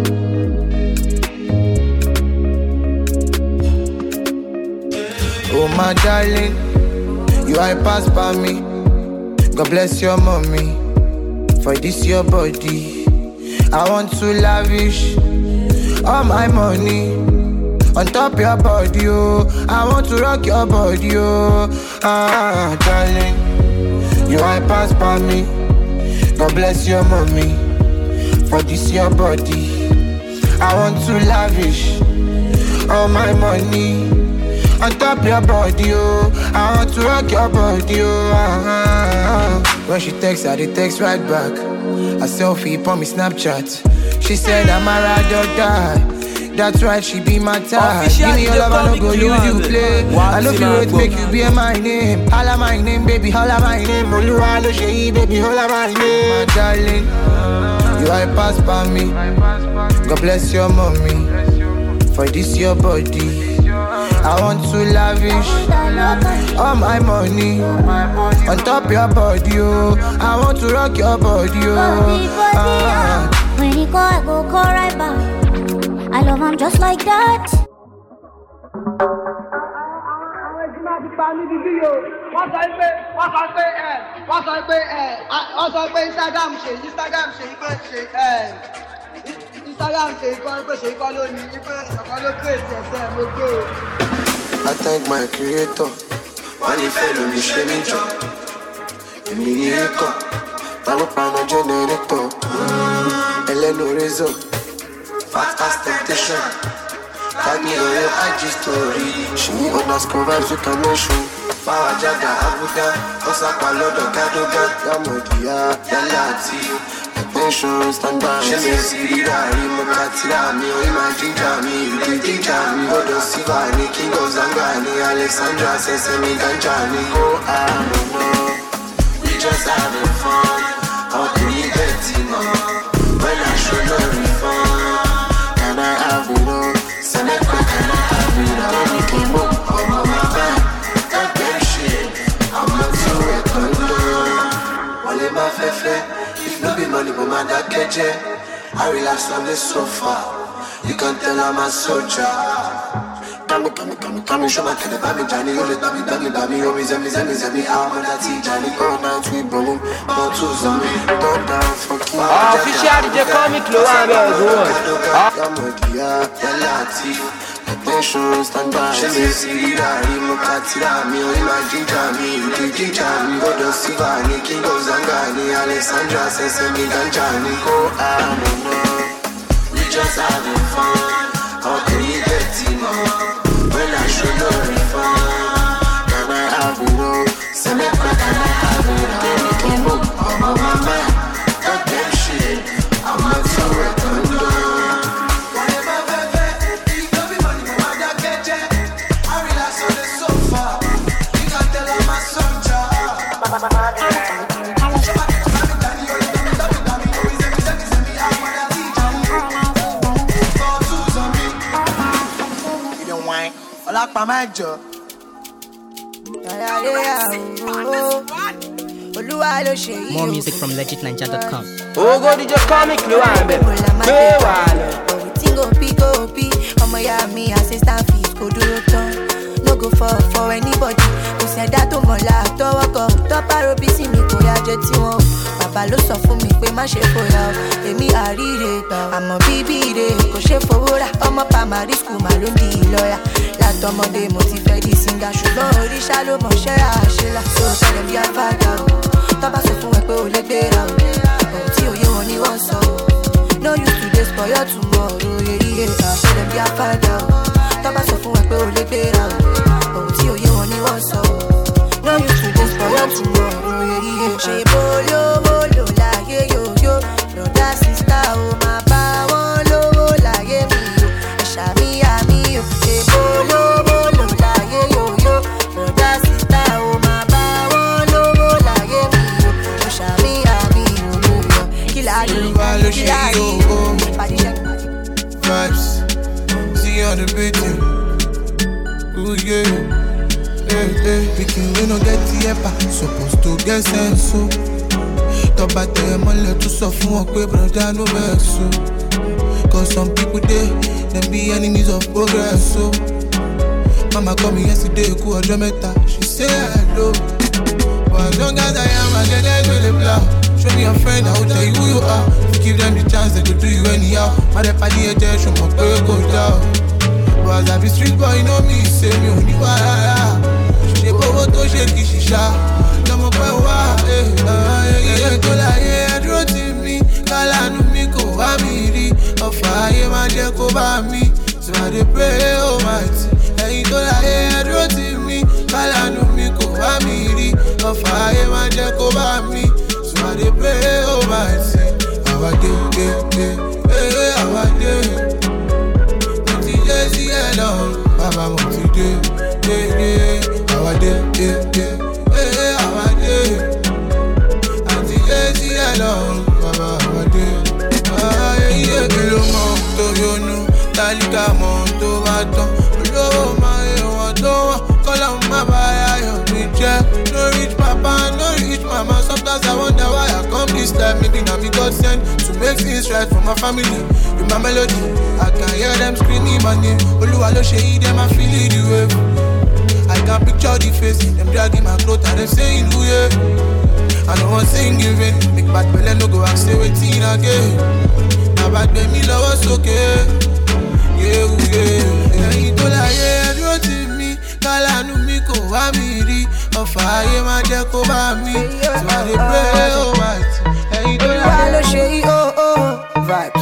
Oh my darling, you are pass by me. God bless your mommy. For this your body, I want to lavish all my money on top your body, oh. I want to rock your body, oh. Ah, darling, you are pass by me. God bless your mommy. For this your body, I want to lavish all my money on top your body, oh. I want to rock your body, oh. When she texts, I text right back. A selfie on me Snapchat. She said I'm a ride or die. That's right, she be my type. Give me your love, I don't go use you play. I love you, it make you be my name. Holla my name, baby, holla my name. Oluwa lo ṣe baby, holla my name. My darling, you are pass by me. God bless your mommy. For this your body, I want to lavish all my money on top your body, oh. I want to rock your body, oh. When he go, I go call right back. I love him just like that. I thank my creator. Wọ́n ní fẹ́ lómi ṣe mí jọ. Èmi ní ẹ̀kọ́. Báwo paná jẹ́nẹrétọ̀? Ẹlẹ́nu razor. Fast as temptation. Tag me on your IG story. Ṣé ní _vibes you can mention? Báwa jága Abuja. Ọ̀sàpá lọ́dọ̀ Gádógá. Yàmọ̀dìyà yálà àti attention stand by. Ṣé mi sì ríra rí mo ká tíra mi? Orí máa jíjà mi, ìdí jíjà mi. Lọ́dọ̀ Siva ní King of Zanga ní Alexandra ṣẹ̀ṣẹ̀ mi ganja ní. Oh, I don't know, we just having fun. Ọkùnrin bẹ́ẹ̀ tí mọ̀, when I show no refund. Can I have it all? Seneca, can I have it all? Any kimo, ọmọ bàbá, that damn shit. I'm not too recommended. Wọlé máa fẹ́fẹ́. No be money, but my dad catch it. I relax on the sofa. You can tell I'm a soldier. Come, show my kid about me, Johnny. You let me, oh, me, I'm on that tea, Johnny. All night we ballin', all tools on me. Don't down, fuck you. Official DJ Comic, Low attention, stand by. She me see that mo ká tíra mi, orí máa jíjà mi, ìdí jíjà mi. Lọ́dọ̀ Siva ní King of Zanga ní Alexandra ṣẹ̀ṣẹ̀ mi ganja ní. Oh, I don't know, we just having fun. Ọkùnrin bẹ́ẹ̀ tí mọ̀, when I show no refund. Can I have it all? Seneca, can I have it all? Any kimo, ọmọ mama, that damn shit. I'm not too recommended. pa my jaw. More music from legitninja.com. Oh, go DJ Comic, no one, baby. Ọmọ ya mi assistant fees kò dúró tán. No go for anybody. Kò sẹ́dá tó mọ̀lá tọwọ́ kan. Tọ́pá robí sí mi kò yá jẹ́ tiwọn. Bàbá ló sọ fún mi pé má ṣe fòyà o. Èmi àríre àmọ́ bíbí ire kò ṣe fowó rà. Ọmọ primary school mà ló ń di ìlọ́ra. Látọmọdé mo ti fẹ́ di singer ṣùgbọ́n oríṣà ló mọ̀ ṣẹ́ àṣelà. So tẹ̀lé bí afáàdà o. Tọ́ba sọ fún ẹ pé o lè gbéra o. Ohun tí òye wọn ni wọ́n sọ o. No use today spoil tomorrow. Ṣé dem bí afáàdà o. Tọ́ba sọ fún ẹ pé o lè gbéra o. Ohun tí òye wọn ni wọ́n sọ o. No use today spoil tomorrow. Ṣé bólówó láyé yòyó. Brother sister o máa bá wọn lówó láyé mi o. Ẹ̀ṣà mi àmì o. Ṣé bólówó láyé yòyó. Brother sister o máa bá wọn lówó láyé mi o. Ẹ̀ṣà mi àmì o. Kí láyé vibes, see on the beating. Ooh yeah, Picking we no get the epa, supposed to get sense so. Top at them let to suffer one quick brother no vex so. Cause some people them be enemies of progress so. Mama called me yesterday, cool meta. She said hello, but as long as I am, I get with the blow. Show me a friend, I will tell you who you are. Give them the chance, they could do you anyhow. My party attention, my girl go down. But as I be street boy, you know me, say me only why. She go to shake shisha. No more boy, yeah, to la yeah, draw to me. Kala no me ko amiri. Of fire, my dear ko ba me. So I dey pray, almighty. Hey, to la yeah, draw to me. Kala no me ko amiri. Of fire, my dear ko ba me. So I dey pray, almighty. Our day, our day. Monty Jesse alone, Baba Monty day. Our day, our day. Monty Jesse alone, Baba our day. Yeah, kilo mo to you know, talika mo to baton. Olówó ma ewa to wa, kola ma baya yo mi je. No rich papa, no rich mama. Sometimes I wonder why I come this time. Maybe now me God sent to make things right for my family. With my melody, I can hear them screaming my name. Oluwa lo shey them, I feel it the wave. I can picture the face, them dragging my clothes and them saying who yeah. I know one thing given, make bad belly no go and say waiting again. Now bad baby love us okay. Yeah. Hey, to la yeah, draw to me. Kala nu mi ko wa mi ri. Of aye ma je ko ba mi. So I dey pray almighty. Hey, to la lo shey vibes.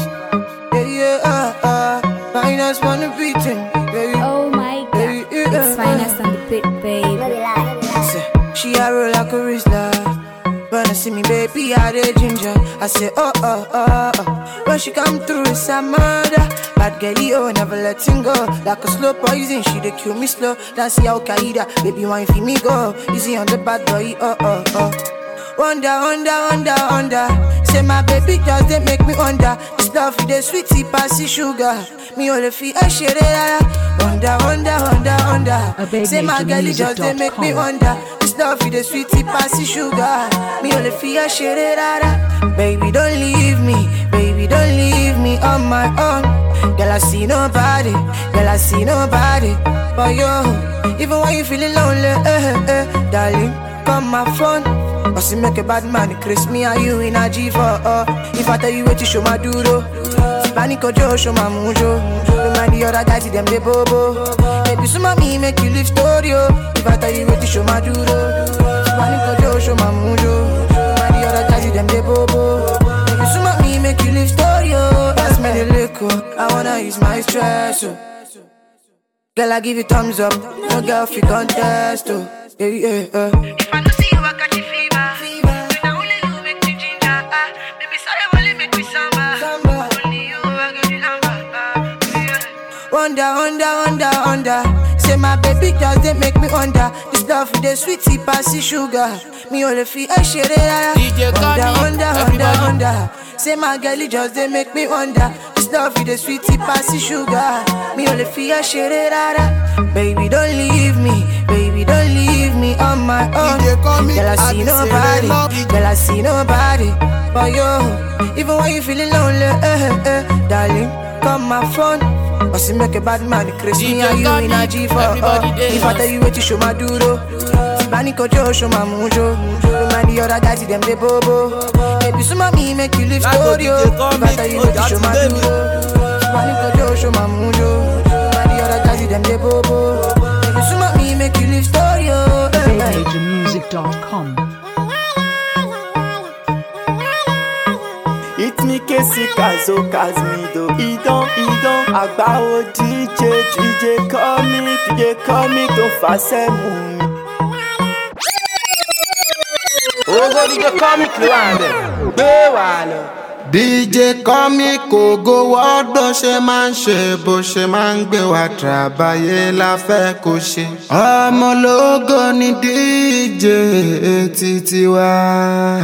Yeah. Finance wanna beating, baby. Oh my god. It's finest on the pit, baby. She a roll like a Rizla. When I see me, baby, I dey ginger. I say, oh. When she come through, it's a murder. Bad girlie, never letting go. Like a slow poison, she dey kill me slow. Dance Al Qaeda, baby, wine for me go. Easy on the bad boy, Wonder. Say my baby just they make me wonder. This love for the sweetie passy sugar. Me all the feel a shit. Wonder. Say my girl just they make me wonder. This love for the sweetie passy sugar. Me all the feel a shit. Baby don't leave me on my own. Girl I see nobody. But yo, even when you feeling lonely, darling, come my phone. Or see make a bad man, Chris me and you in a G4. If I tell you what you show my duro, Panic or Joe, show my mojo. Remind the other guys, them they bobo. Maybe some of me make you live story. If I tell you what you show my duro, Panic or Joe, show my mojo. Remind the other guys, them they bobo. Maybe some of me make you live story. That's me the liquor, I wanna use my stress. Girl, I give you thumbs up, no girl fi contest. Yeah. If I don't see you, I catch a fever. When I only you make me ginger. Baby, sorry, only make me samba. Only you, I get the number. Wonder. Say my baby just they make me wonder. This love for the sweetie passy sugar. Me all the feel a shit. Wonder. Say my girlie just they make me wonder. This love for the sweetie passy sugar. Me all the feel a shit. Baby, don't leave me. Baby, don't leave me on my own. Girl, I see nobody. Girl, I see nobody but you. Even when you feeling lonely, darling, call my phone. Or see make a bad man crazy. Me and you in a G4. If I tell you what you show my duro, Bani kojo show my mujo. Remind the other guys them they bobo. Baby, so me make you live story. If I tell you what you show my duro, Bani kojo show my mujo. Remind the other guys them they bobo. Baby, so me make you live story. VadeMajormusic.com. It me kesi kazo kazmido. Idon, agbawo DJ comic, don't fase mu. Ogo DJ comic luande. Bewalo. DJ comic Ogo world bó ṣe máa ń ṣe bó ṣe máa ń gbé wa tàbáyé la fẹ́ kó ṣe. Ọmọ ológo ni DJ títí wá.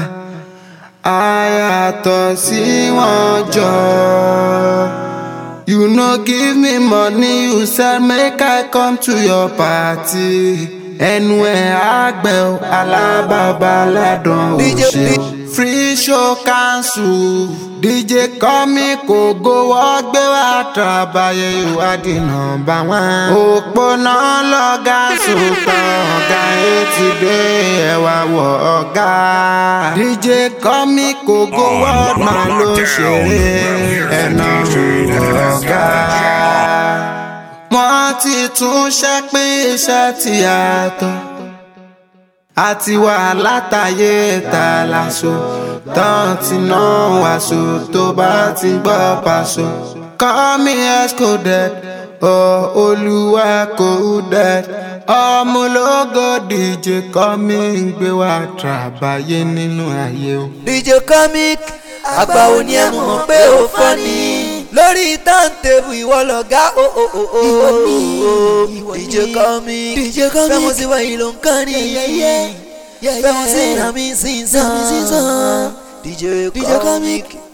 Ayàtọ̀ sí wọn jọ. You no give me money, you said make I come to your party. Ẹnu ẹ̀ àgbẹ̀ o, alábàbà ládùn òṣè. Free show cancel. DJ Comic Ogo wọ́n gbé wá tàbáyé ìwádìí nọ́mbà wọn. Òpónà lọ́gà sùpà ọ̀gá etí dé ẹ̀wà wọ̀ ọ̀gá. DJ Comic Ogo wọ́n máa ló ṣeré ẹ̀nà ọ̀gá. Wọ́n ti tún ṣe pé iṣẹ́ ti yàtọ̀. Àti wà látàyè ta láṣọ. Tán ti ná wàṣọ tó bá ti gbọ́ pàṣọ. Call me Escoded, Olúwa Coded. Ọmọ ológo DJ Comic gbé wa tàbáyé nínú ayé o. DJ Comic, àgbà ò ní ẹ mọ̀ pé ó fọ́ ni. Lórí táǹtẹ̀bù ìwọ lọ̀gá DJ Comic, fẹ́ mo sí wáyé ló ń kán ní. Fẹ́ mo sí ìrànmí sí sàn. DJ Comic.